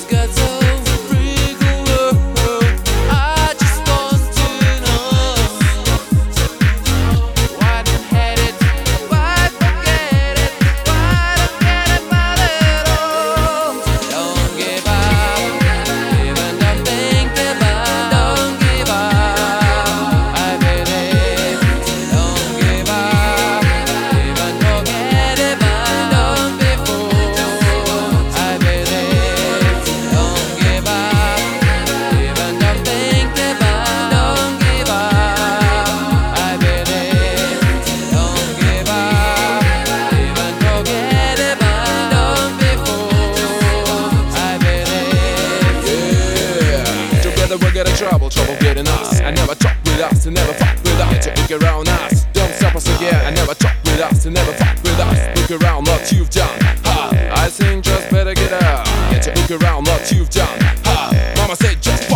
got so free world. I just want to know why don't hate it, why forget it, why don't get it by little. Don't give up, even don't think about. Don't give up, I believe. Don't give up, even forget about. Don't be fooled, I believe. Don't give up, even don't think about. Don't give up, I believe. Don't give up, even forget about. Don't be fooled, I believe. Yeah, together we'll get in trouble getting us. I never talk with us, and never fuck with us. To look around us, don't stop us again. I never talk with us, and never fuck with us. Look around what you've done. Ha! I think just better get out. Yeah, to look around what you've done. Ha! Mama said just